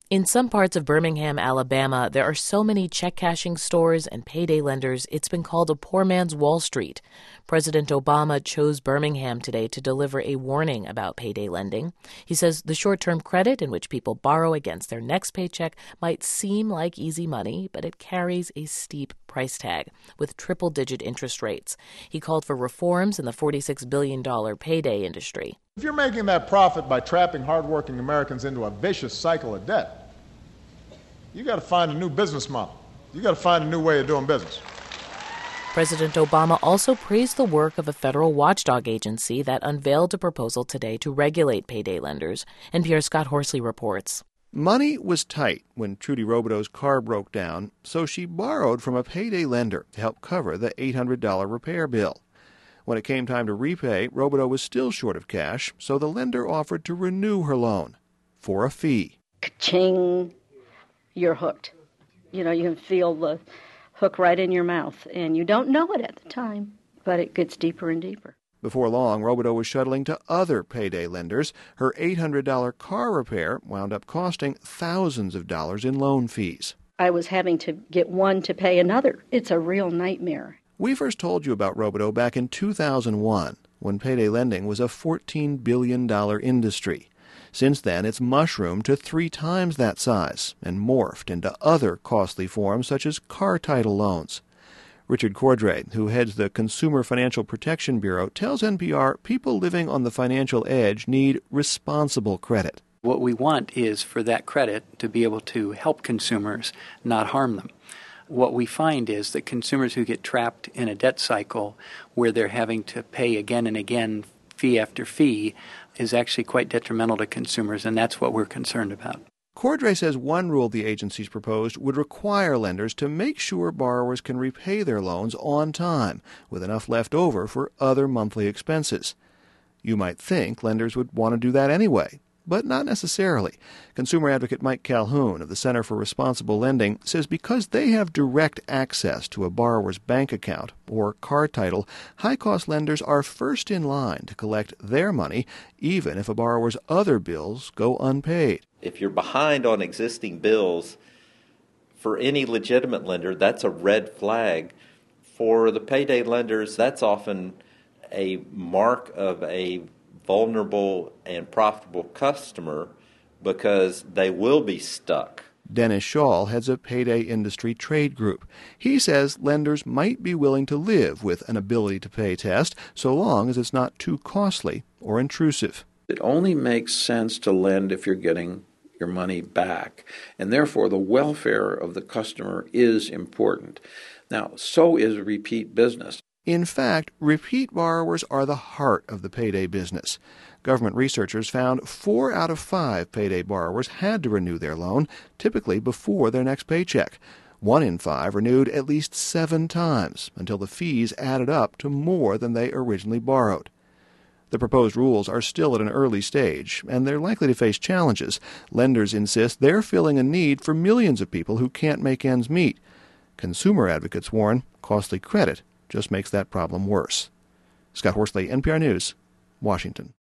In some parts of Birmingham, Alabama, there are so many check-cashing stores and payday lenders, it's been called a poor man's Wall Street. President Obama chose Birmingham today to deliver a warning about payday lending. He says the short-term credit in which people borrow against their next paycheck might seem like easy money, but it carries a steep price tag with triple-digit interest rates. He called for reforms in the $46 billion payday industry. If you're making that profit by trapping hardworking Americans into a vicious cycle of debt, you got to find a new business model. You got to find a new way of doing business. President Obama also praised the work of a federal watchdog agency that unveiled a proposal today to regulate payday lenders. NPR's Scott Horsley reports. Money was tight when Trudy Robideau's car broke down, so she borrowed from a payday lender to help cover the $800 repair bill. When it came time to repay, Robideau was still short of cash, so the lender offered to renew her loan for a fee. Ka-ching! You're hooked. You can feel the hook right in your mouth, and you don't know it at the time, but it gets deeper and deeper. Before long, Robideau was shuttling to other payday lenders. Her $800 car repair wound up costing thousands of dollars in loan fees. I was having to get one to pay another. It's a real nightmare. We first told you about Robideau back in 2001, when payday lending was a $14 billion industry. Since then, it's mushroomed to 3 times that size and morphed into other costly forms such as car title loans. Richard Cordray, who heads the Consumer Financial Protection Bureau, tells NPR people living on the financial edge need responsible credit. What we want is for that credit to be able to help consumers, not harm them. What we find is that consumers who get trapped in a debt cycle where they're having to pay again and again, fee after fee, is actually quite detrimental to consumers, and that's what we're concerned about. Cordray says one rule the agencies proposed would require lenders to make sure borrowers can repay their loans on time, with enough left over for other monthly expenses. You might think lenders would want to do that anyway, but not necessarily. Consumer advocate Mike Calhoun of the Center for Responsible Lending says because they have direct access to a borrower's bank account or car title, high-cost lenders are first in line to collect their money, even if a borrower's other bills go unpaid. If you're behind on existing bills, for any legitimate lender, that's a red flag. For the payday lenders, that's often a mark of a vulnerable and profitable customer because they will be stuck. Dennis Shaw heads a payday industry trade group. He says lenders might be willing to live with an ability to pay test so long as it's not too costly or intrusive. It only makes sense to lend if you're getting your money back, and therefore the welfare of the customer is important. Now, so is repeat business. In fact, repeat borrowers are the heart of the payday business. Government researchers found 4 out of 5 payday borrowers had to renew their loan, typically before their next paycheck. 1 in 5 renewed at least 7 times until the fees added up to more than they originally borrowed. The proposed rules are still at an early stage, and they're likely to face challenges. Lenders insist they're filling a need for millions of people who can't make ends meet. Consumer advocates warn costly credit just makes that problem worse. Scott Horsley, NPR News, Washington.